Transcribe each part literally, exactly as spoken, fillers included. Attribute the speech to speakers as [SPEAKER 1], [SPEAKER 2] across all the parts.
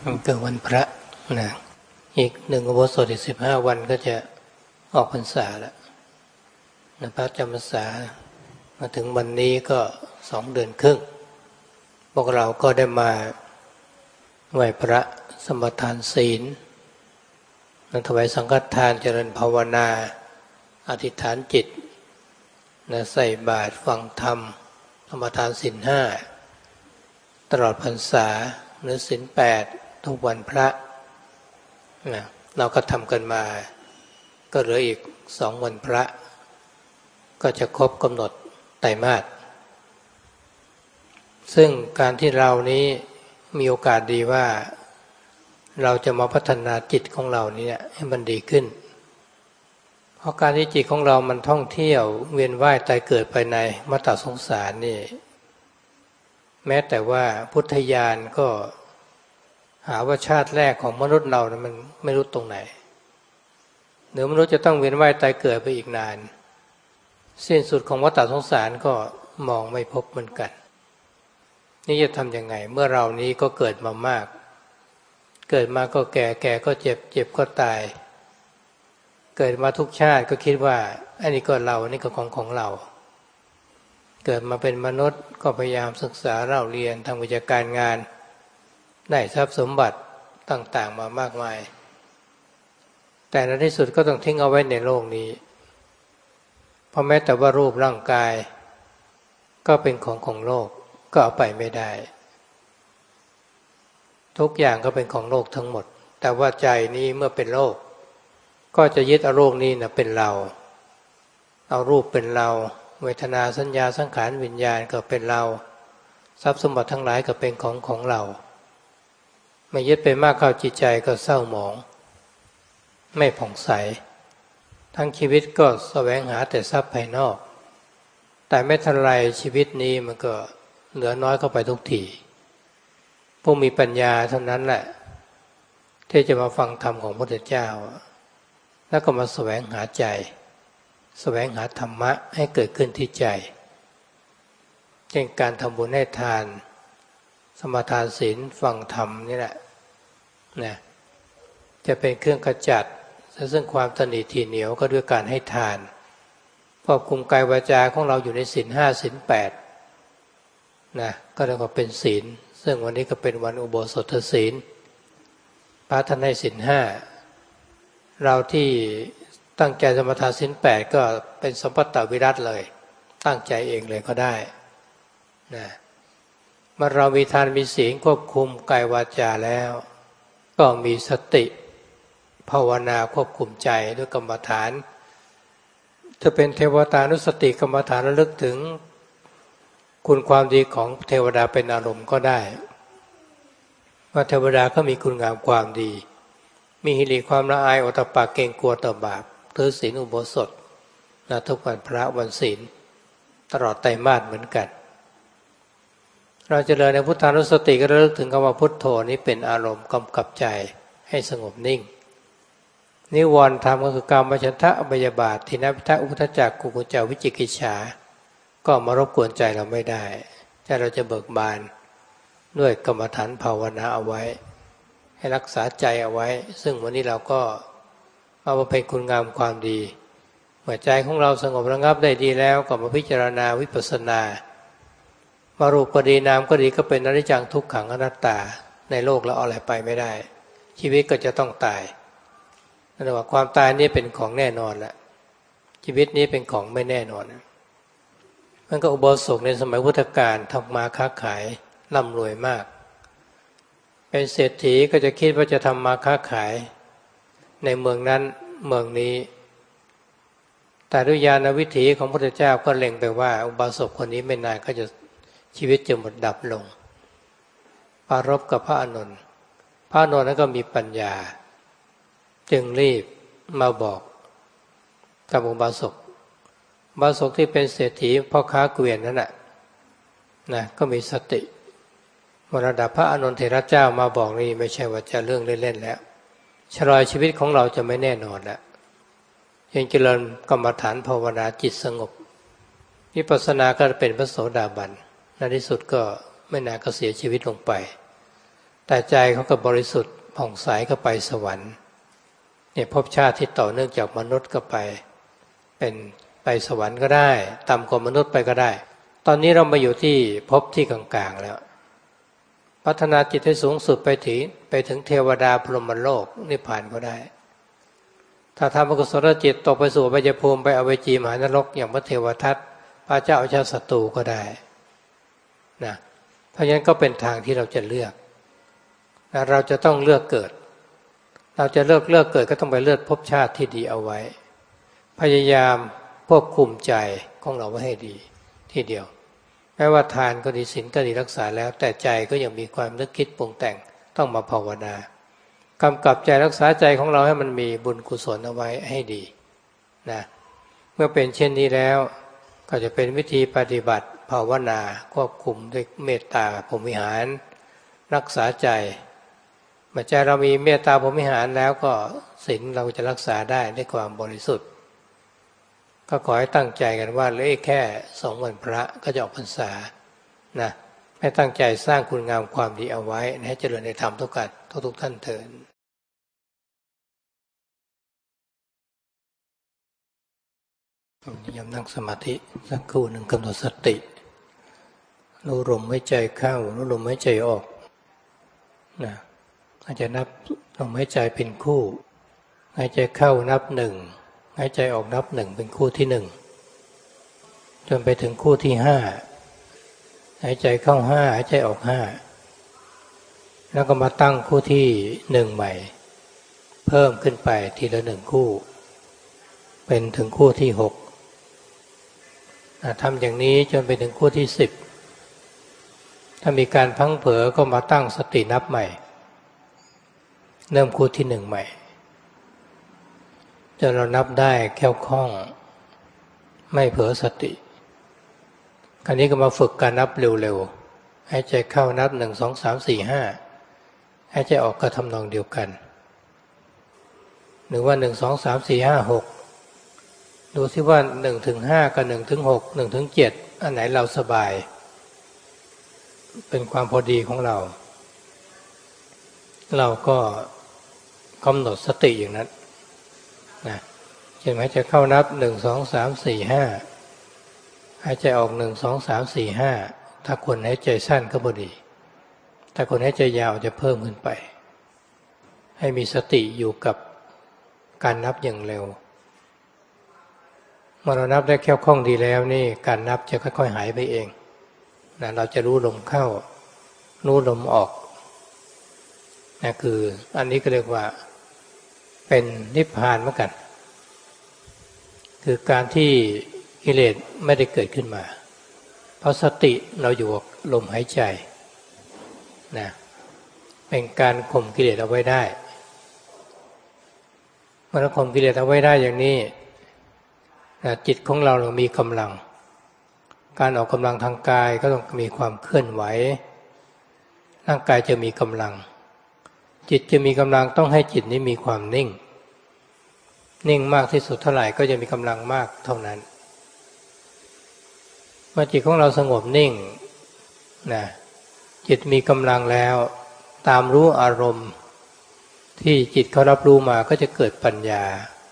[SPEAKER 1] เกิดวันพระนะอีกหนึ่งอุโบสถอีกสิบห้าวันก็จะออกพรรษาแล้วนะพระจำพรรษามาถึงวันนี้ก็สองเดือนครึ่งพวกเราก็ได้มาไหว้พระสมทานศีลนะถวายสังฆทานเจริญภาวนาอธิษฐานจิตนะใส่บาตรฟังธรรมสมทานศีลห้าตลอดพรรษาหรือศีลแปดทุกวันพระนะเราก็ทำกันมาก็เหลืออีกสองวันพระก็จะครบกำหนดไตรมาสซึ่งการที่เรานี้มีโอกาสดีว่าเราจะมาพัฒนาจิตของเรานี่ให้มันดีขึ้นเพราะการที่จิตของเรามันท่องเที่ยวเวียนว่ายตายเกิดไปในวัฏสงสารนี่แม้แต่ว่าพุทธญาณก็หาว่าชาติแรกของมนุษย์เรานะมันไม่รู้ตรงไหนหรือมนุษย์จะต้องเวียนว่ายตายเกิดไปอีกนานสิ้นสุดของวัฏสงสารก็มองไม่พบเหมือนกันนี่จะทำยังไงเมื่อเรานี้ก็เกิดมามากเกิดมาก็แก่แก่ก็เจ็บเจ็บก็ตายเกิดมาทุกชาติก็คิดว่าอันนี้ก็เราอันนี้ก็ของของเราเกิดมาเป็นมนุษย์ก็พยายามศึกษาเล่าเรียนทำกิจการงานได้ทรัพย์สมบัติต่างๆมามากมายแต่ในที่สุดก็ต้องทิ้งเอาไว้ในโลกนี้เพราะแม้แต่ว่ารูปร่างกายก็เป็นของของโลกก็เอาไปไม่ได้ทุกอย่างก็เป็นของโลกทั้งหมดแต่ว่าใจนี้เมื่อเป็นโลกก็จะยึดเอาโลกนี้นะเป็นเราเอารูปเป็นเราเวทนาสัญญาสังขารวิญญาณก็เป็นเราทรัพย์สมบัติทั้งหลายก็เป็นของของเราไม่ยึดไปมากเข้าจิตใจก็เศร้าหมองไม่ผ่องใสทั้งชีวิตก็แสวงหาแต่ทรัพย์ภายนอกแต่ไม่ทันไรชีวิตนี้มันก็เหลือน้อยเข้าไปทุกทีผู้มีปัญญาเท่านั้นแหละที่จะมาฟังธรรมของพระพุทธเจ้าแล้วก็มาแสวงหาใจแสวงหาธรรมะให้เกิดขึ้นที่ใจเช่นการทำบุญให้ทานสมาทานศีลฟังธรรมนี่แหละนะจะเป็นเครื่องขจัดซึ่งความตนีทีเหนียวก็ด้วยการให้ทานควบคุมกายวาจาของเราอยู่ในศีลห้าศีลแปดนะก็เรียกว่าเป็นศีลซึ่งวันนี้ก็เป็นวันอุโบสถศีลพระท่านให้ศีลห้าเราที่ตั้งใจสมาทานศีลแปดก็เป็นสัมปัตตวิรัติเลยตั้งใจเองเลยก็ได้นะเมื่อเรามีทานมีศีลควบคุมกายวาจาแล้วก็มีสติภาวนาควบคุมใจด้วยกรรมฐานจะเป็นเทวตานุสติกรรมฐานระลึกถึงคุณความดีของเทวดาเป็นอารมณ์ก็ได้ว่าเทวดาก็มีคุณงามความดีมีหิริความละอายโอตตัปปะเกรงกลัวต่อบาปถือศีลอุโบสถนะทุกวันพระวันศีลตลอดไตรมาสเหมือนกันเราเจริญในพุทธานุสติก็ระลึกถึงคำว่าพุทโธนี้เป็นอารมณ์กำกับใจให้สงบนิ่งนิวรณ์ธรรมก็คือกามฉันทะอพยาบาททิฏฐิพิทักษ์อุทธัจจะกุกุจจะวิจิกิจฉาก็มารบกวนใจเราไม่ได้ใจเราจะเบิกบานด้วยกรรมฐานภาวนาเอาไว้ให้รักษาใจเอาไว้ซึ่งวันนี้เราก็เอามาเป็นคุณงามความดีเมื่อใจของเราสงบระงับได้ดีแล้วก็มาพิจารณาวิปัสสนามารูปก็ดีนามก็ดีก็เป็นอนิจจังทุกขังอนัตตาในโลกเราเอาอะไรไปไม่ได้ชีวิตก็จะต้องตายนั่นแปลว่าความตายนี่เป็นของแน่นอนละชีวิตนี้เป็นของไม่แน่นอนมันก็อุโบสถในสมัยพุทธกาลทำมาค้าขายร่ำรวยมากเป็นเศรษฐีก็จะคิดว่าจะทำมาค้าขายในเมืองนั้นเมืองนี้แต่ด้วยญาณวิถีของพระพุทธเจ้าก็เล็งไปว่าอุบาสกคนนี้ไม่นานก็จะชีวิตจะหมดดับลงปรารภกับพระอานนท์พระอานนท์นั้นก็มีปัญญาจึงรีบมาบอกกับอุบาสกอุบาสกที่เป็นเศรษฐีพ่อค้าเกวียนนั่นน่ะนะก็มีสติมรดาพระอานนท์เถระเจ้ามาบอกนี่ไม่ใช่ว่าจะเรื่องเล่นๆแล้วชะลอยชีวิตของเราจะไม่แน่นอนแล้วยังเจริญกรรมฐานภาวนาจิตสงบวิปัสสนาก็เป็นพระโสดาบันในที่สุดก็ไม่นานก็เสียชีวิตลงไปแต่ใจเขาก็บริสุทธิ์ผ่องใสก็ไปสวรรค์เนี่ยภพชาติที่ต่อเนื่องจากมนุษย์ก็ไปเป็นไปสวรรค์ก็ได้ต่ำกว่ามนุษย์ไปก็ได้ตอนนี้เรามาอยู่ที่ภพที่กลางๆแล้วพัฒนาจิตให้สูงสุดไปถึงไปถึงเทวดาพรหมโลกนิพพานก็ได้ถ้าทำอกุศลจิตตกไปสู่อบายภูมิไปอเวจีมหานรกอย่างพระเทวทัตพระเจ้าอาชาติศัตรูก็ได้นะเพราะฉะนั้นก็เป็นทางที่เราจะเลือกนะเราจะต้องเลือกเกิดเราจะเลือกเลือกเกิดก็ต้องไปเลือกภพชาติที่ดีเอาไว้พยายามควบคุมใจของเราไว้ให้ดีทีเดียวแม้ว่าทานก็ดีศีลก็ดีรักษาแล้วแต่ใจก็ยังมีความนึกคิดปรุงแต่งต้องมาภาวนากำกับใจรักษาใจของเราให้มันมีบุญกุศลเอาไว้ให้ดีนะเมื่อเป็นเช่นนี้แล้วก็จะเป็นวิธีปฏิบัติภาวนาควบคุมด้วยเมตตาพรหมวิหารรักษาใจเมื่อใจเรามีเมตตาพรหมวิหารแล้วก็ศีลเราจะรักษาได้ด้วยความบริสุทธิ์ก็ขอให้ตั้งใจกันว่าเหลือแค่สองวันพระก็จะออกพรรษานะให้ตั้งใจสร้างคุณงามความดีเอาไว้ให้เจริญในธรรมทุกกันทุกๆท่านเถิดยามนั่งสมาธิสักครู่หนึ่งกำหนดสติรู้ลมหายใจเข้ารู้ลมหายใจออกนะอาจจะนับลมหายใจเป็นคู่หายใจเข้านับหนึ่งหายใจออกนับหนึ่งเป็นคู่ที่หนึ่งจนไปถึงคู่ที่ห้าหายใจเข้าห้าหายใจออกห้าแล้วก็มาตั้งคู่ที่หนึ่งใหม่เพิ่มขึ้นไปทีละหนึ่งคู่เป็นถึงคู่ที่หกทำอย่างนี้จนไปถึงคู่ที่สิบถ้ามีการพลั้งเผลอก็มาตั้งสตินับใหม่เริ่มคู่ที่หนึ่งใหม่จนเรานับได้แคล่วคล่องไม่เผลอสติคราวนี้ก็มาฝึกการนับเร็วๆให้ใจเข้านับหนึ่งสองสามสี่ห้าให้ใจออกก็ทำนองเดียวกันหรือว่าหนึ่งสองสามสี่ห้าหกดูซิว่าหนึ่งถึงห้ากับหนึ่งถึงหกหนึ่งถึงเจ็ดอันไหนเราสบายเป็นความพอดีของเราเราก็กำหนดสติอย่างนั้นนะเช่นหายใจเข้านับหนึ่งสองสามสี่ห้าหายใจออกหนึ่งสองสามสี่ห้าถ้าคนหายใจสั้นก็พอดีถ้าคนหายใจยาวจะเพิ่มขึ้นไปให้มีสติอยู่กับการนับอย่างเร็วเมื่อเรานับได้แคล่วคล่องดีแล้วนี่การนับจะค่อยๆหายไปเองนะเราจะรู้ลมเข้ารู้ลมออกนะคืออันนี้ก็เรียกว่าเป็นนิพพานเหมือนกันคือการที่กิเลสไม่ได้เกิดขึ้นมาเพราะสติเราอยู่กับลมหายใจนะเป็นการข่มกิเลสเอาไว้ได้เมื่อเราข่มกิเลสเอาไว้ได้อย่างนี้นะจิตของเราเรามีกำลังการออกกำลังทางกายก็ต้องมีความเคลื่อนไหวร่างกายจะมีกำลังจิตจะมีกำลังต้องให้จิตนี้มีความนิ่งนิ่งมากที่สุดเท่าไหร่ก็จะมีกำลังมากเท่านั้นเมื่อจิตของเราสงบนิ่งนะจิตมีกำลังแล้วตามรู้อารมณ์ที่จิตเขารับรู้มาก็จะเกิดปัญญา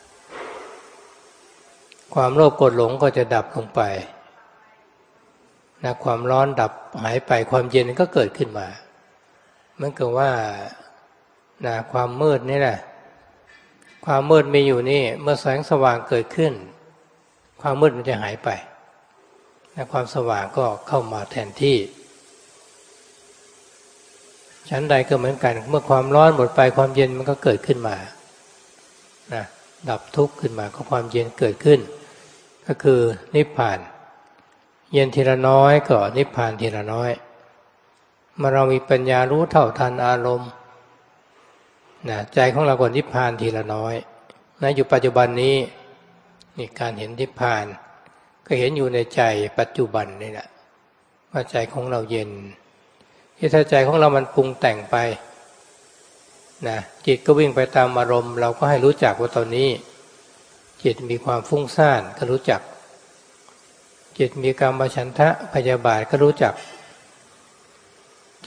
[SPEAKER 1] ความโลภโกรธหลงก็จะดับลงไปนะความร้อนดับหายไปความเย็นก็เกิดขึ้นมาเหมือนกับว่านะความมืดนี่แหละความมืดมีอยู่นี่เมื่อแสงสว่างเกิดขึ้นความมืดมันจะหายไปนะความสว่างก็เข้ามาแทนที่ชั้นใดก็เหมือนกันเมื่อความร้อนหมดไปความเย็นมันก็เกิดขึ้นมานะดับทุกข์ขึ้นมาก็ความเย็นเกิดขึ้นก็คือนิพพานเย็นทีละน้อยก็นิพพานทีละน้อยเมื่อเรามีปัญญารู้เท่าทันอารมณ์นะใจของเราก็นิพพานทีละน้อยนะอยู่ปัจจุบันนี้นี่การเห็นนิพพานก็เห็นอยู่ในใจปัจจุบันนี่แหละว่าใจของเราเย็นที่ถ้าใจของเรามันปรุงแต่งไปนะจิตก็วิ่งไปตามอารมณ์เราก็ให้รู้จักว่าตอนนี้จิตมีความฟุ้งซ่านก็รู้จักจิตมีกามฉันทะพยาบาทก็รู้จักจ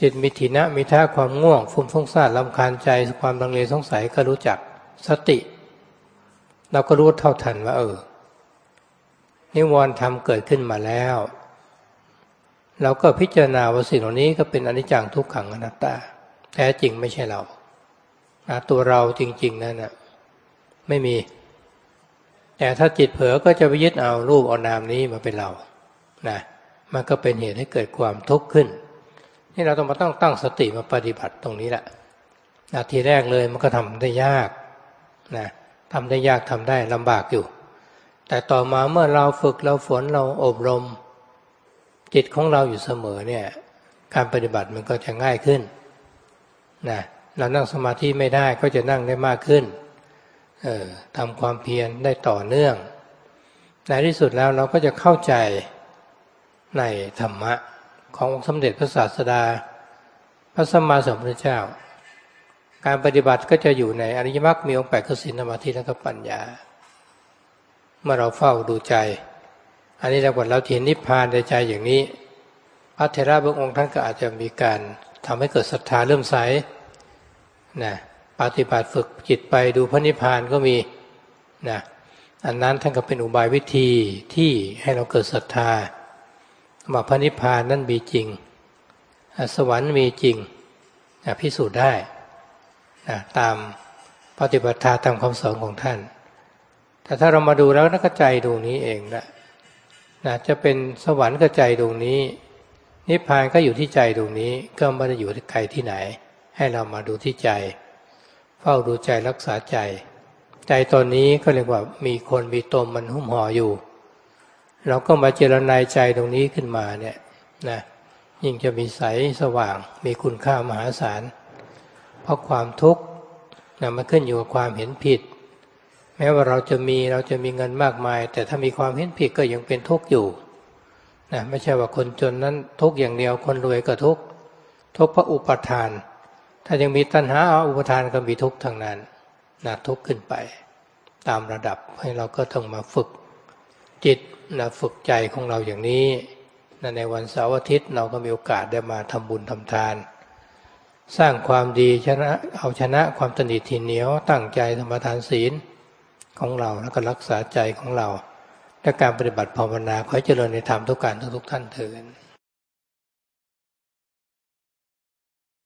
[SPEAKER 1] จิตมีถินะมีท่าความง่วงฟุ้งฟุ้งซ่านรำคาญใจความลังเลสงสัยก็รู้จักสติเราก็รู้เท่าทันว่าเออนิวรณ์ธรรมเกิดขึ้นมาแล้วเราก็พิจารณาว่าสิ่งเหล่านี้ก็เป็นอนิจจังทุกขังอนัตตาแท้จริงไม่ใช่เราตัวเราจริงๆนั่นน่ะไม่มีแต่ถ้าจิตเผลอก็จะไปยึดเอารูปเอานามนี้มาเป็นเรานะมันก็เป็นเหตุให้เกิดความทุกข์ขึ้นนี่เราต้องมาต้องตั้งสติมาปฏิบัติตรงนี้แหละนาทีแรกเลยมันก็ทำได้ยากนะทำได้ยากทำได้ลำบากอยู่แต่ต่อมาเมื่อเราฝึกเราฝนเราอบรมจิตของเราอยู่เสมอเนี่ยการปฏิบัติมันก็จะง่ายขึ้นนะเรานั่งสมาธิไม่ได้ก็จะนั่งได้มากขึ้นเออทำความเพียรได้ต่อเนื่องในที่สุดแล้วเราก็จะเข้าใจในธรรมะขององค์สมเด็จพระศาสดาพระสัมมาสัมพุทธเจ้าการปฏิบัติก็จะอยู่ในอริยมรรคมีองค์แปดคือศีลสมาธิและก็ปัญญาเมื่อเราเฝ้าดูใจอันนี้เรากว่าเราเห็นนิพพานในใจอย่างนี้พระเถระบางองค์ท่านก็อาจจะมีการทำให้เกิดศรัทธาเลื่อมใสนะปฏิบัติฝึกจิตไปดูพระนิพพานก็มีนะอันนั้นท่านก็เป็นอุบายวิธีที่ให้เราเกิดศรัทธาว่าพระนิพพานนั้นมีจริงสวรรค์มีจริงนะพิสูจน์ได้นะตามปฏิปทาตามคำสอนของท่านแต่ถ้าเรามาดูแล้วนักใจดวงนี้เองนะนะจะเป็นสวรรค์ก็ใจดวงนี้นิพพานก็อยู่ที่ใจดวงนี้ก็ไม่ได้อยู่ที่ใครที่ไหนให้เรามาดูที่ใจเฝ้าดูใจรักษาใจใจตอนนี้ก็เรียกว่ามีคนมีตนมันหุ้มห่ออยู่เราก็มาเจรไนใจตรงนี้ขึ้นมาเนี่ยนะยิ่งจะมีใสสว่างมีคุณค่ามหาศาลเพราะความทุกข์นะมันขึ้นอยู่กับความเห็นผิดแม้ว่าเราจะมีเราจะมีเงินมากมายแต่ถ้ามีความเห็นผิดก็ยังเป็นทุกข์อยู่นะไม่ใช่ว่าคนจนนั้นทุกข์อย่างเดียวคนรวยก็ทุกข์ทุกข์เพราะอุปทานถ้ายังมีตัณหาเอาอุปทานก็มีทุกข์ทั้งนั้นนะทุกข์ขึ้นไปตามระดับให้เราก็ต้องมาฝึกจิตนะฝึกใจของเราอย่างนี้นะในวันเสาร์อาทิตย์เราก็มีโอกาสได้มาทำบุญทำทานสร้างความดีชนะเอาชนะความตนีทีเหนียวตั้งใจสมาทานศีลของเราแล้วก็รักษาใจของเราและการปฏิบัติภาวนาขอให้เจริญในธรรมทุกการทุกๆท่านเถิด